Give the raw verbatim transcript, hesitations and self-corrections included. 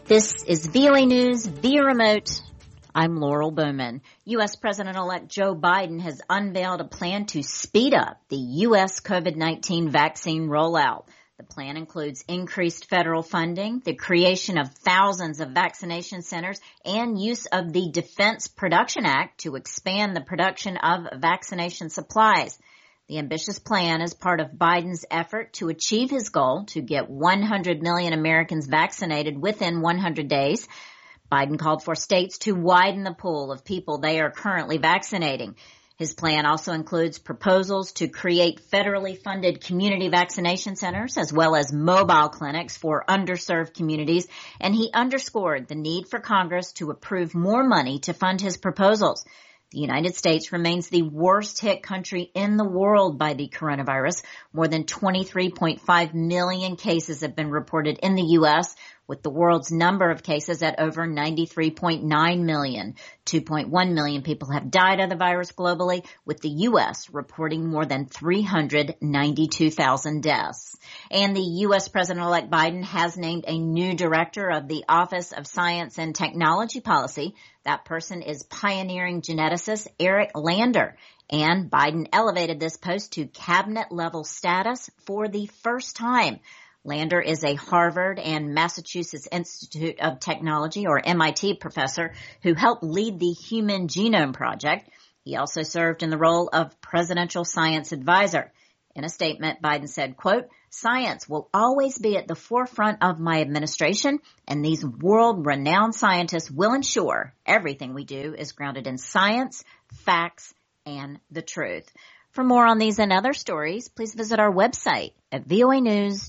This is V O A News via remote. I'm Laurel Bowman. U S. President-elect Joe Biden has unveiled a plan to speed up the U S COVID nineteen vaccine rollout. The plan includes increased federal funding, the creation of thousands of vaccination centers, and use of the Defense Production Act to expand the production of vaccination supplies. The ambitious plan is part of Biden's effort to achieve his goal to get one hundred million Americans vaccinated within one hundred days. Biden called for states to widen the pool of people they are currently vaccinating. His plan also includes proposals to create federally funded community vaccination centers as well as mobile clinics for underserved communities, and he underscored the need for Congress to approve more money to fund his proposals. The United States remains the worst hit country in the world by the coronavirus. More than twenty-three point five million cases have been reported in the U S, with the world's number of cases at over ninety-three point nine million. two point one million people have died of the virus globally, with the U S reporting more than three hundred ninety-two thousand deaths. And the U S. President-elect Biden has named a new director of the Office of Science and Technology Policy. That person is pioneering geneticist Eric Lander. And Biden elevated this post to cabinet-level status for the first time. Lander is a Harvard and Massachusetts Institute of Technology, or M I T, professor who helped lead the Human Genome Project. He also served in the role of presidential science advisor. In a statement, Biden said, quote, "Science will always be at the forefront of my administration, and these world-renowned scientists will ensure everything we do is grounded in science, facts, and the truth." For more on these and other stories, please visit our website at V O A News.